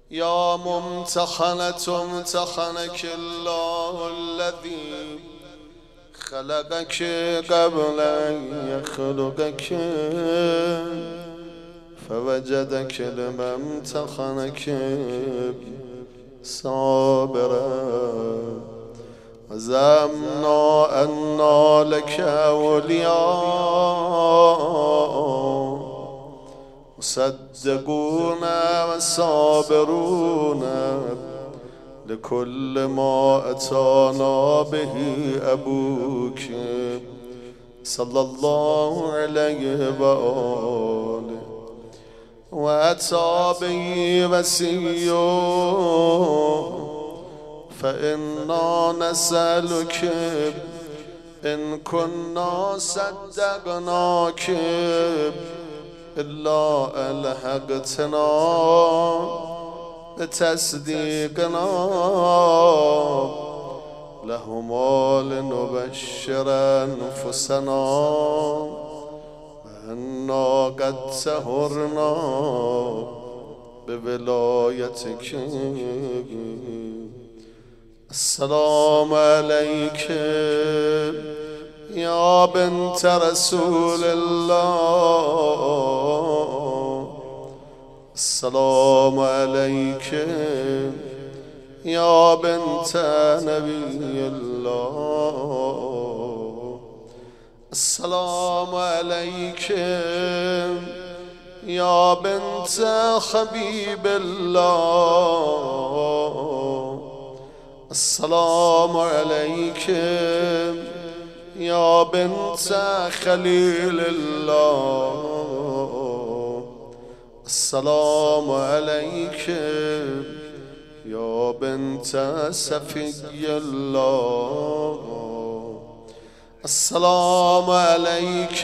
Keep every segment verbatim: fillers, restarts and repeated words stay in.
يا ممتحنة امتحنك الله الذي خلقك قبل أن يخلقك فوجدك لما امتحنك صابرا وزعمنا أن لك أولياء مصدقون وصابرون لكل ما أتانا به أبوك صلى الله عليه وآله وأتى به وسيوه فإنا نسألك إن كنا صدقناك إلا ألحقتنا بتصديقنا لهما لنبشر أنفسنا وأنا قد سهرنا بولايتك. السلام عليك يا بنت رسول الله، السلام عليك يا بنت نبي الله، السلام عليك يا بنت حبيب الله، السلام عليك يا بنت خليل الله، السلام عليك يا بنت صفي الله، السلام عليك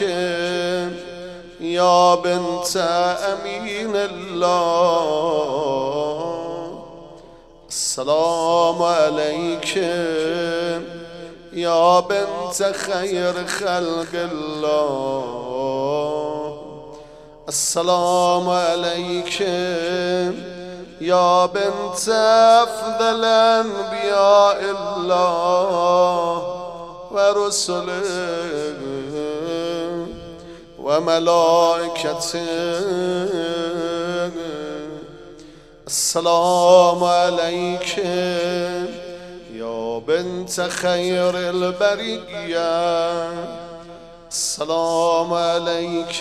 يا بنت أمين الله، السلام عليك يا بنت خير خلق الله، السلام عليك يا بنت أفضل أنبياء الله ورسله وملائكته، السلام عليك يا بنت خير البرية، السلام عليك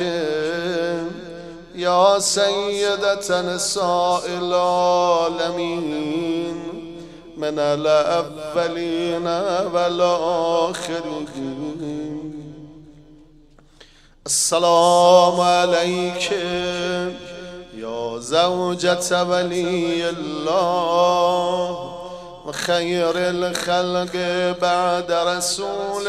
يا سيدة نساء العالمين من الأولين والآخرين، السلام عليك يا زوجة ولي الله وخير الخلق بعد رسول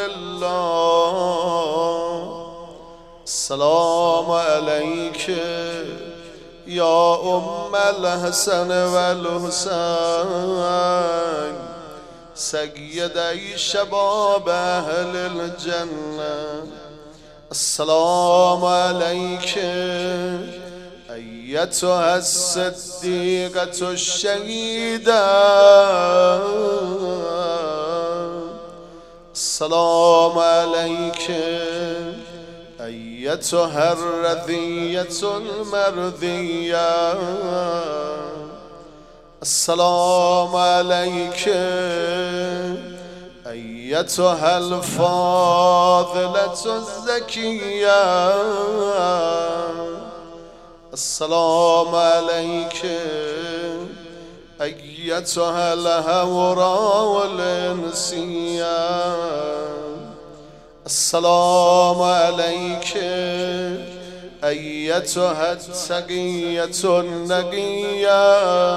الله، السلام عليك يا أم الحسن والحسين سيدي شباب أهل الجنة، السلام عليك أيتها الصديقة الشهيدة، السلام عليك أيتها الرذية المرذية، السلام عليك أيتها الفاضلة الزكية، السلام عليك أيتها الهوراء والإنسية، السلام عليك أيتها التقية النقية،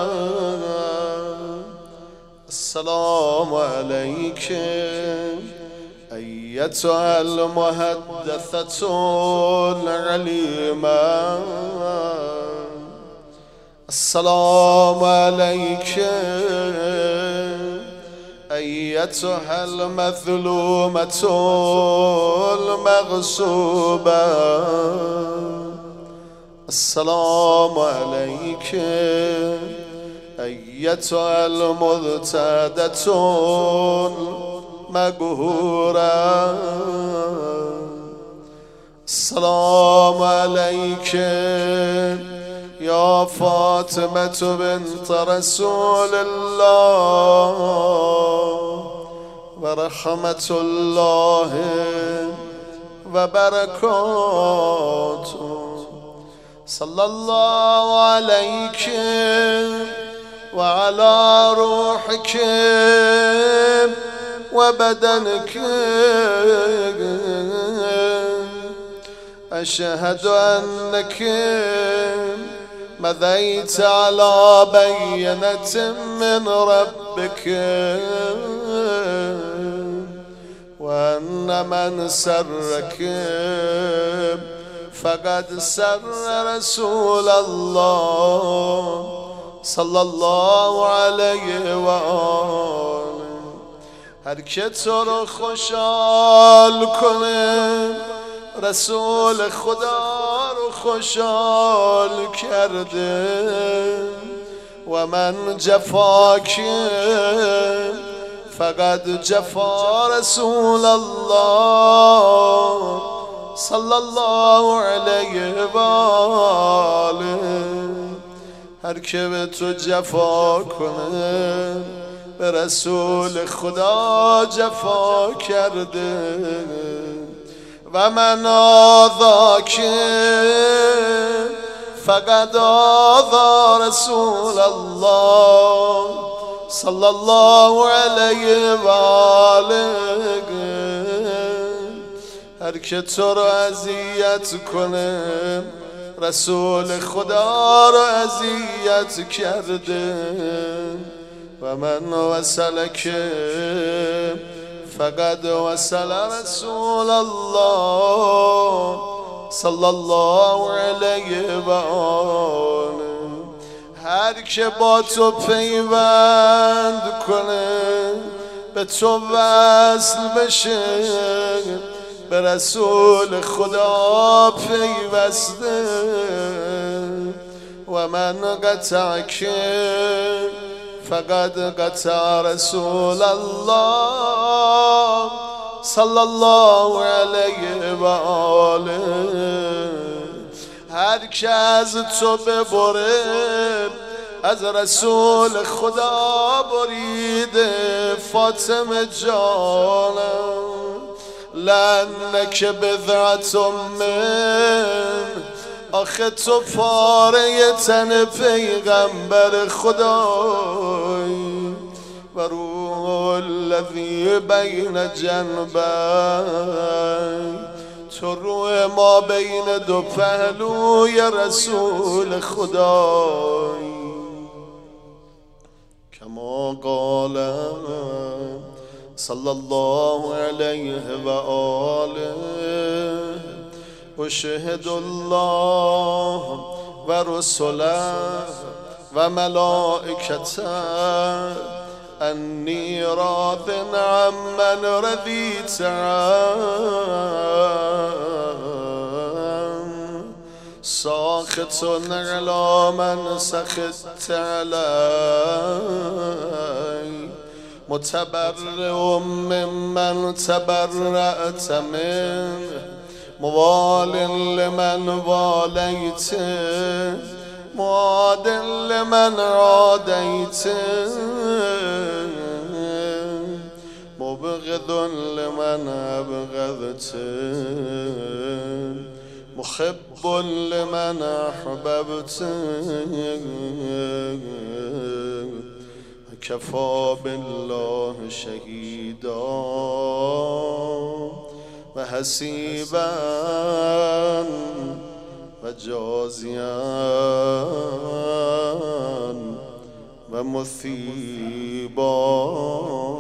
السلام عليك أيتها المحدثة العليمة، السلام عليك أيتها المظلومة المغصوبة، السلام عليك أيتها المرتدة المقهورة السلام عليك يا فاطمة بنت رسول الله ورحمة الله وبركاته صلى الله عليك وعلى روحك وبدنك أشهد أنك مضيت على بينة من ربك وأن من سرك فقد سر رسول الله صلى الله عليه وآله. هر که تو رو خوشحال کنه رسول خدا رو خوشحال کرده و من جفا که فقط جفا رسول الله صلی الله علیه و آله. هر که به تو جفا کنه به رسول خدا جفا کرده و من آذا که فقط آذا رسول الله صلی الله علیه و آله. هر که تو رو اذیت کنه رسول خدا رو اذیت کرده و من وصلک فقد وصل رسول الله صلی الله علیه و آله. هر که با تو پیوند کنه به تو وصل بشه به رسول خدا پیوسته و من قطع که فقد قطع رسول الله صلی الله علیه و آله. هر که از تو ببره از رسول خدا بریده فاطمه جانم لعنک بضعت من. آخه تو پاره تن پیغمبر خدای و روح الذی بین جنبی تو روح ما بین دو پهلوی رسول خدای کما قال صلی الله علیه و آله. و شهد الله و رسوله و ملائکته انی راض عمن رضیت عنه ساخط علی من سخطت علی متبرئ ممن تبرأت منه موال لمن والیت معاد لمن عادیت مبغض لمن ابغضت محب لمن احببت کفا بالله شهیدا و حسیبا و جازیا و مثیبا.